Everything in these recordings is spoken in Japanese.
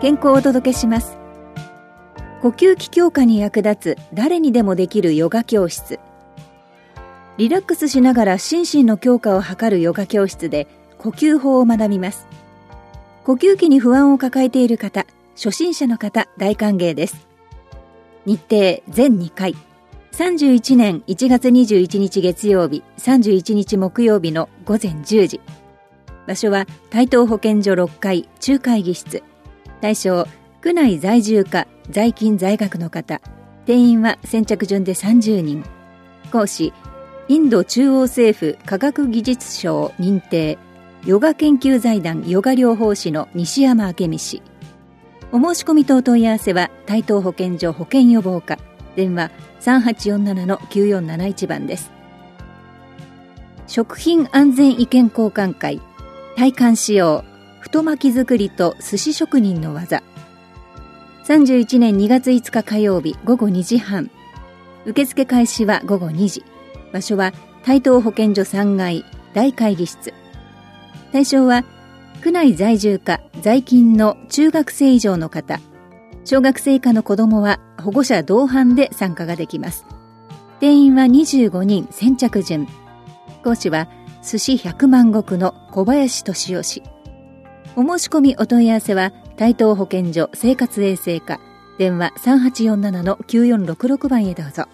健康をお届けします。呼吸器強化に役立つ誰にでもできるヨガ教室。リラックスしながら心身の強化を図るヨガ教室で呼吸法を学びます。呼吸器に不安を抱えている方、初心者の方、大歓迎です。日程全2回。31年1月21日月曜日、31日木曜日の午前10時。場所は台東保健所6階中会議室。対象、区内在住か在勤在学の方。定員は先着順で30人。講師、インド中央政府科学技術省認定ヨガ研究財団ヨガ療法士の西山明美氏。お申し込みとお問い合わせは台東保健所保健予防課、電話 3847-9471 番です。食品安全意見交換会、体感使用太巻き作りと寿司職人の技。31年2月5日火曜日午後2時半。受付開始は午後2時。場所は台東保健所3階大会議室。対象は区内在住か在勤の中学生以上の方。小学生以下の子どもは保護者同伴で参加ができます。定員は25人先着順。講師は寿司100万石の小林俊夫氏。お申し込みお問い合わせは台東保健所生活衛生課、電話 3847-9466 番へどうぞ。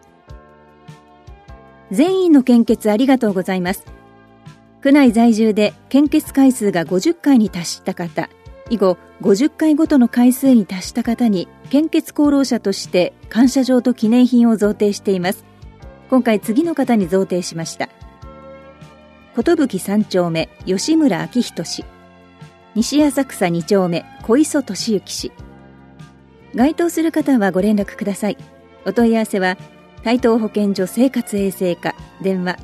全員の献血ありがとうございます。区内在住で献血回数が50回に達した方、以後50回ごとの回数に達した方に献血功労者として感謝状と記念品を贈呈しています。今回次の方に贈呈しました。寿3丁目吉村明人氏、西浅草2丁目小磯俊之氏。該当する方はご連絡ください。お問い合わせは台東保健所生活衛生課、電話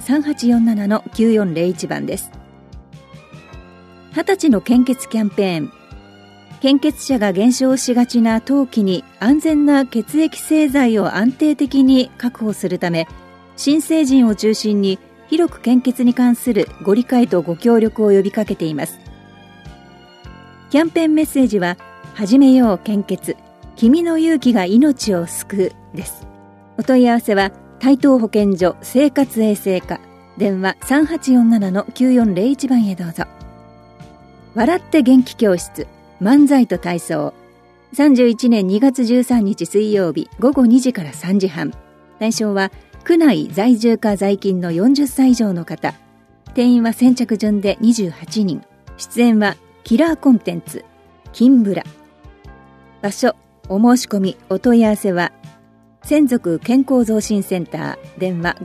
3847-9401 番です。20歳の献血キャンペーン。献血者が減少しがちな冬季に安全な血液製剤を安定的に確保するため、新成人を中心に広く献血に関するご理解とご協力を呼びかけています。キャンペーンメッセージは、始めよう献血、君の勇気が命を救うです。お問い合わせは台東保健所生活衛生課、電話 3847-9401 番へどうぞ。笑って元気教室、漫才と体操。31年2月13日水曜日午後2時から3時半。対象は区内在住か在勤の40歳以上の方。定員は先着順で28人。出演はキラーコンテンツ金ブラ。場所、お申し込みお問い合わせは専属健康増進センター、電話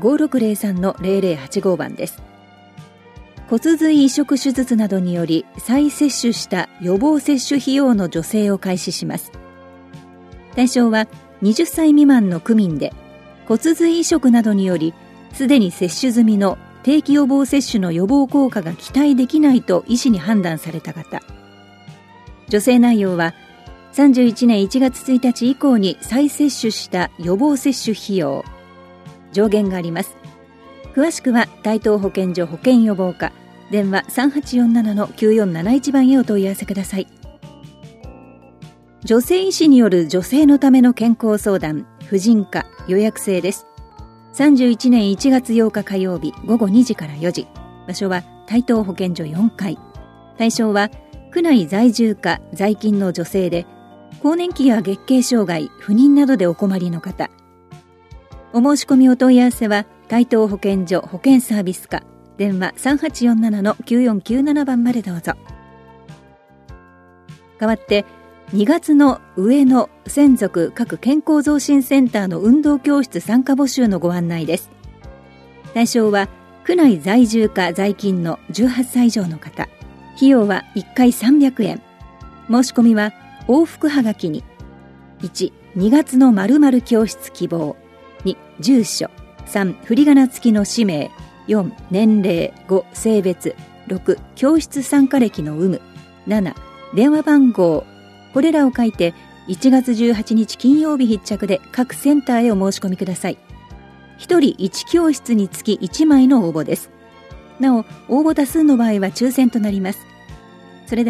5603-0085 番です。骨髄移植手術などにより再接種した予防接種費用の助成を開始します。対象は20歳未満の区民で、骨髄移植などによりすでに接種済みの定期予防接種の予防効果が期待できないと医師に判断された方。助成内容は31年1月1日以降に再接種した予防接種費用。上限があります。詳しくは台東保健所保健予防課、電話 3847-9471 番へお問い合わせください。女性医師による女性のための健康相談、婦人科、予約制です。31年1月8日火曜日午後2時から4時。場所は台東保健所4階。対象は区内在住か在勤の女性で、更年期や月経障害、不妊などでお困りの方。お申し込みお問い合わせは台東保健所保健サービス課、電話 3847-9497 番までどうぞ。代わって2月の上野専属各健康増進センターの運動教室参加募集のご案内です。対象は区内在住か在勤の18歳以上の方。費用は1回300円。申し込みは往復はがきに 1. 2月の〇〇教室希望、 2. 住所、 3. 振り仮名付きの氏名、 4. 年齢、 5. 性別、 6. 教室参加歴の有無、 7. 電話番号、これらを書いて1月18日金曜日必着で各センターへお申し込みください。1人1教室につき1枚の応募です。なお応募多数の場合は抽選となります。それでは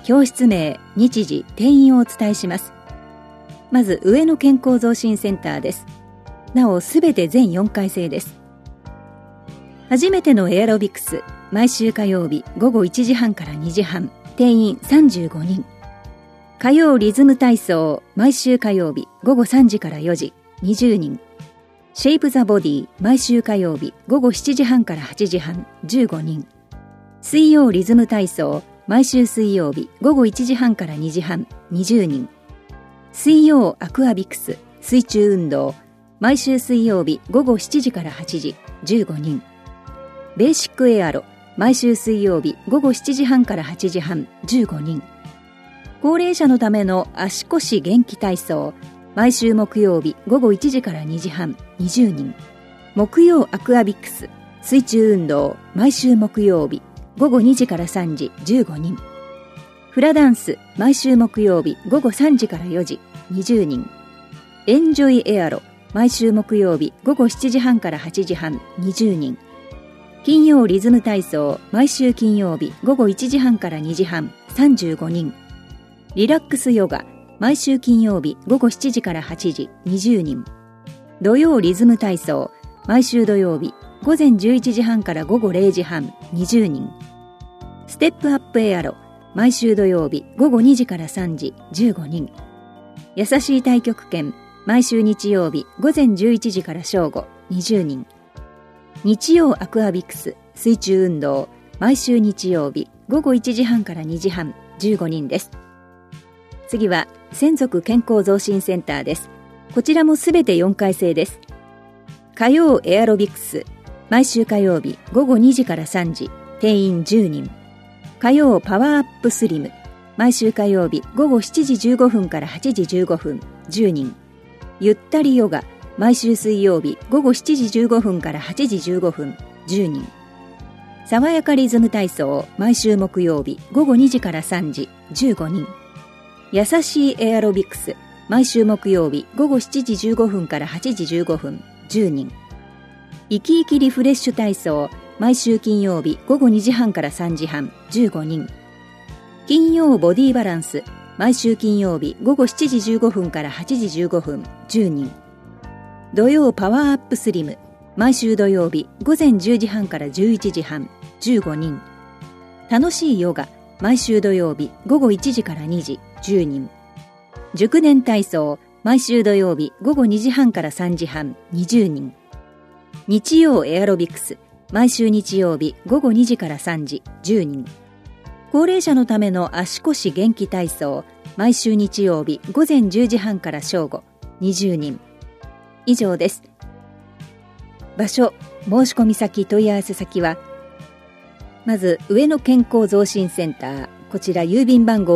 教室名、日時、定員をお伝えします。まず上野健康増進センターです。なおすべて全4回制です。初めてのエアロビクス、毎週火曜日午後1時半から2時半、定員35人。火曜リズム体操、毎週火曜日午後3時から4時、20人。シェイプザボディ、毎週火曜日午後7時半から8時半、15人。水曜リズム体操、毎週水曜日午後1時半から2時半、20人。水曜アクアビクス、水中運動、毎週水曜日午後7時から8時、15人。ベーシックエアロ、毎週水曜日午後7時半から8時半、15人。高齢者のための足腰元気体操、毎週木曜日午後1時から2時半、20人。木曜アクアビクス、水中運動、毎週木曜日午後2時から3時、15人。フラダンス、毎週木曜日午後3時から4時、20人。エンジョイエアロ、毎週木曜日午後7時半から8時半、20人。金曜リズム体操、毎週金曜日午後1時半から2時半、35人。リラックスヨガ、毎週金曜日午後7時から8時、20人。土曜リズム体操、毎週土曜日午前11時半から午後0時半、20人。ステップアップエアロ、毎週土曜日午後2時から3時、15人。優しい太極拳、毎週日曜日午前11時から正午、20人。日曜アクアビクス、水中運動、毎週日曜日午後1時半から2時半、15人です。次は専属健康増進センターです。こちらもすべて4回制です。火曜エアロビクス、毎週火曜日午後2時から3時、定員10人。火曜パワーアップスリム、毎週火曜日午後7時15分から8時15分、10人。ゆったりヨガ、毎週水曜日午後7時15分から8時15分、10人。爽やかリズム体操、毎週木曜日午後2時から3時、15人。優しいエアロビクス、毎週木曜日午後7時15分から8時15分、10人。生き生きリフレッシュ体操、毎週金曜日午後2時半から3時半、15人。金曜ボディバランス、毎週金曜日午後7時15分から8時15分、10人。土曜パワーアップスリム、毎週土曜日午前10時半から11時半、15人。楽しいヨガ、毎週土曜日午後1時から2時、10人。熟年体操、毎週土曜日午後2時半から3時半、20人。日曜エアロビクス、毎週日曜日午後2時から3時、10人。高齢者のための足腰元気体操、毎週日曜日午前10時半から正午、20人。以上です。場所、申し込み先、問い合わせ先は、まず上野健康増進センター、こちら郵便番号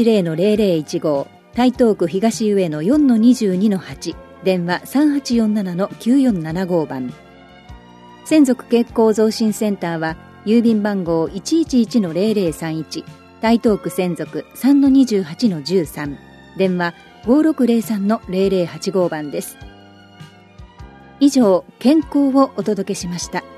110-0015、台東区東上野 4-22-8、電話 3847-9475 番。専属健康増進センターは郵便番号 111-0031、台東区専属 3-28-13、電話 5603-0085 番です。以上、健康をお届けしました。